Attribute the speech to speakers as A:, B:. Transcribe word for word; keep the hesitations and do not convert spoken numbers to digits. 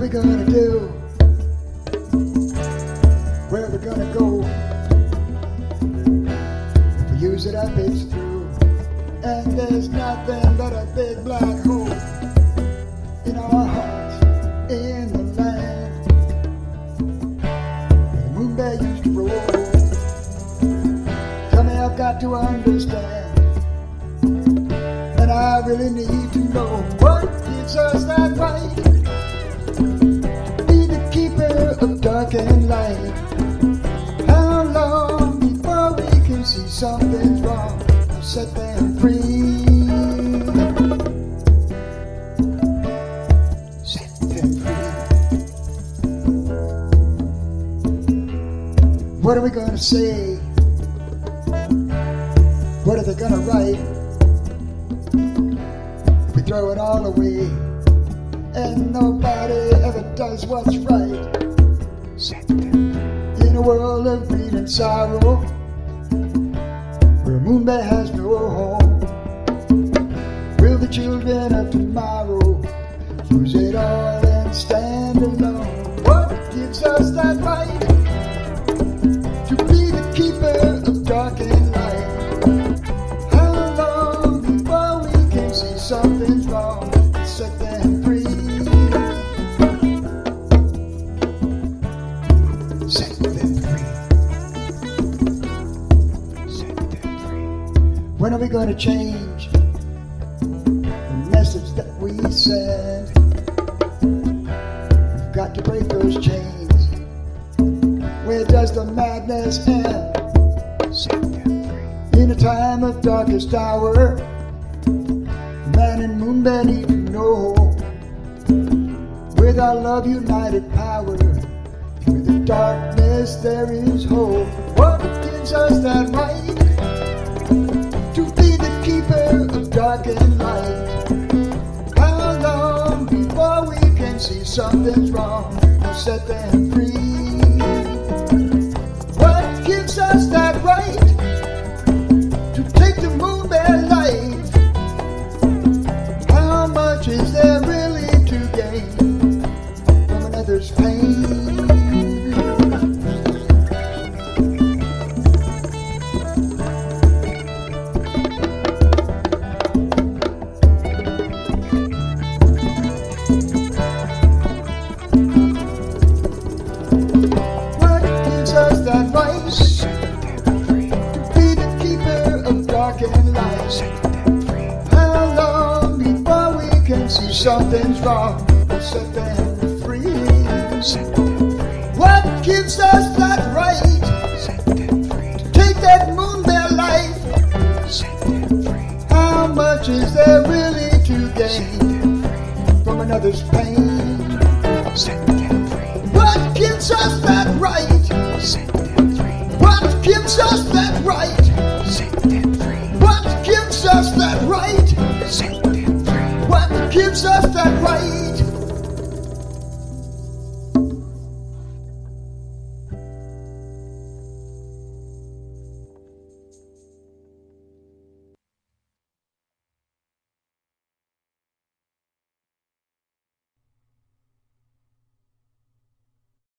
A: we gonna do? Where we gonna go? If we use it up, it's through. And there's nothing but a big black hole in our hearts, in the land where the moon bear used to roll. Tell me, I've got to understand, and I really need to know what gives us that right to be the keeper of dark and light. How long before we can see something's wrong? Set them free. Set them free. What are we gonna say? What are they gonna write? We throw it all away, and nobody ever does what's right. Set them free. In a world of greed and sorrow, where moon bear has no home, will the children of tomorrow lose it all and stand alone? What gives us that right to be the keeper of dark and light? How long before we can see something's wrong and set them free? Set them free. When are we going to change the message that we send? We've got to break those chains. Where does the madness end? Set them free. In a time of darkest hour, man and moon bear need to know, with our love united power, through the darkness there is hope. What gives us that right to be the keeper of dark and light? How long before we can see something's wrong? We'll set them free. What gives us that right to take the moon bear life? How much is there really to gain from another's pain? That right to be the keeper of dark and light? How long before we can see something's wrong? We'll set them free. What gives us that right to take that moon bear life? How much is there really to gain from another's pain? What gives us that right? What gives us that right? What gives us that right? What gives us that right?